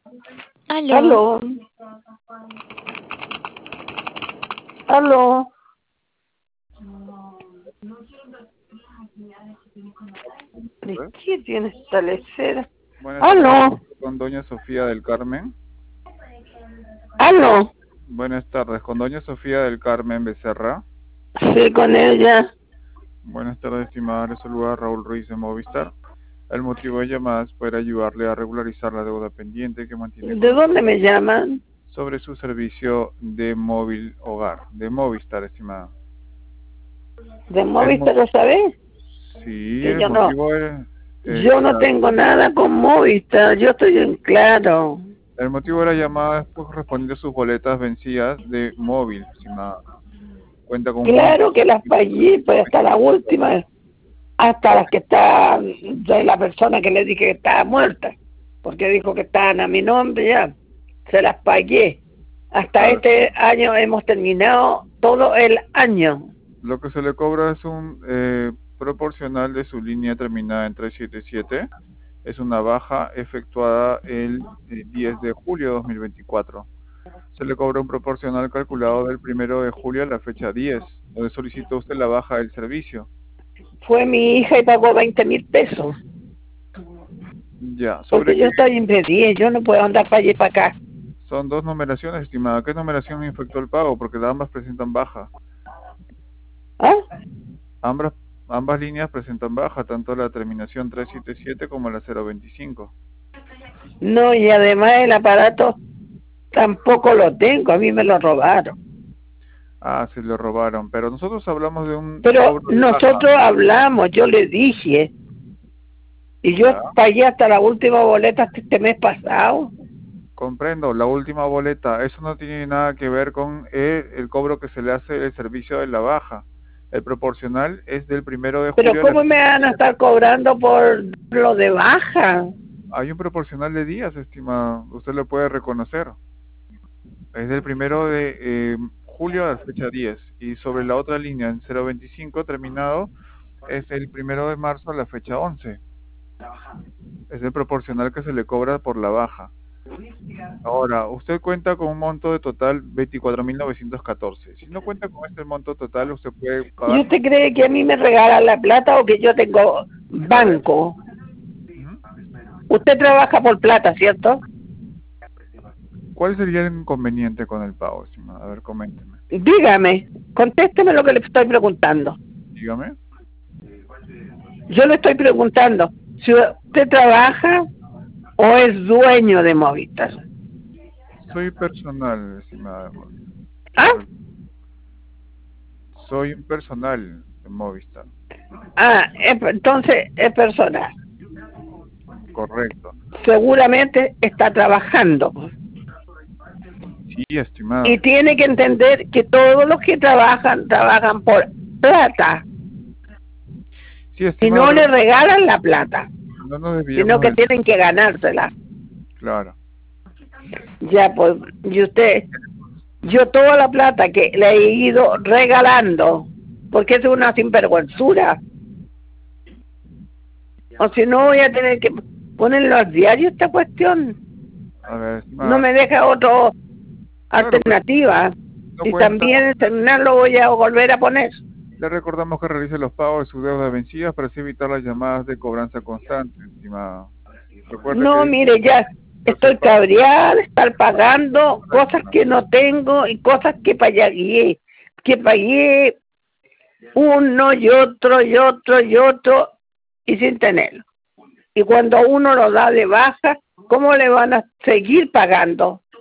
Aló. Aló, aló. ¿De ¿Ves? qué tiene esta lecera? Buenas tardes, Aló, con doña Sofía del Carmen. aló. Buenas tardes, con doña Sofía del Carmen Becerra. Sí, con ella. Buenas tardes, estimada. Le saluda Raúl Ruiz de Movistar. El motivo de llamada es poder ayudarle a regularizar la deuda pendiente que mantiene ¿De con dónde nosotros me llaman? sobre su servicio de móvil hogar, de Movistar, estimada. ¿De El mo- Movistar, lo sabés? sí, Que el motivo es, yo no claro. tengo nada con Movistar, yo estoy en claro. El motivo de la llamada es pues, responder a sus boletas vencidas de móvil, estimada. Cuenta con un monto Claro que las pagué, pues hasta la última, hasta las que están de la persona que le dije que estaba muerta, porque dijo que estaban a mi nombre ya, se las pagué. Hasta claro. este año hemos terminado todo el año. Lo que se le cobra es un proporcional de su línea terminada en 377. Es una baja efectuada el 10 de julio de 2024. Se le cobra un proporcional calculado del 1 de julio a la fecha 10, donde solicitó usted la baja del servicio. Fue mi hija y pagó 20.000 pesos, Ya, sobre porque yo qué estoy impedida, yo no puedo andar para allá y para acá. son dos numeraciones, estimada. ¿Qué numeración efectuó el pago? Porque ambas presentan baja. ¿Ah? Ambas, ambas líneas presentan baja, tanto la terminación 377 como la 025. No, y además el aparato tampoco lo tengo, a mí me lo robaron. Ah, se lo robaron, pero nosotros hablamos de un Pero cobro de baja. nosotros hablamos, yo le dije, y yo Ya, pagué hasta la última boleta este mes pasado. comprendo, la última boleta, eso no tiene nada que ver con el cobro que se le hace el servicio de la baja. El proporcional es del 1 de julio Pero a la ¿cómo me van a estar cobrando por lo de baja? Hay un proporcional de días, estimado, usted lo puede reconocer. Es del 1 de julio a la fecha 10, y sobre la otra línea en 025 terminado es el 1 de marzo a la fecha 11. Es el proporcional que se le cobra por la baja. Ahora, usted cuenta con un monto de total 24.914. Si no cuenta con este monto total, usted puede ¿Y pagar. usted cree que a mí me regalan la plata o que yo tengo A ver. banco? Ujú. Usted trabaja por plata, ¿cierto? ¿Cuál sería el inconveniente con el pago, estimado? A ver, coménteme. Dígame, contésteme lo que le estoy preguntando. Dígame. Yo le estoy preguntando si usted trabaja o es dueño de Movistar. Soy personal, estimada. ¿Ah? Soy un personal de Movistar. Entonces es personal. Correcto. Seguramente está trabajando. Sí, estimada. Y tiene que entender que todos los que trabajan, trabajan por plata. Sí, Y estimado, no pero le regalan la plata, no nos sino desviemos que del tienen tema. que ganársela. Claro. Ya, pues, y usted, yo toda la plata que le he ido regalando, porque es una sinvergüenzura. O si no, voy a tener que ponerlo al diario esta cuestión. A ver, No estimada. me deja otra Claro, pero alternativa. no Y cuenta. también el terminal lo voy a volver a poner. Le recordamos que realice los pagos de sus deudas vencidas para así evitar las llamadas de cobranza constante, estimada. Recuerde No, que mire, ya hace estoy pago cabreada de estar pagando cosas correcto. que no tengo y cosas que pagué uno y otro y sin tenerlo. Y cuando uno lo da de baja, ¿cómo le van a seguir pagando?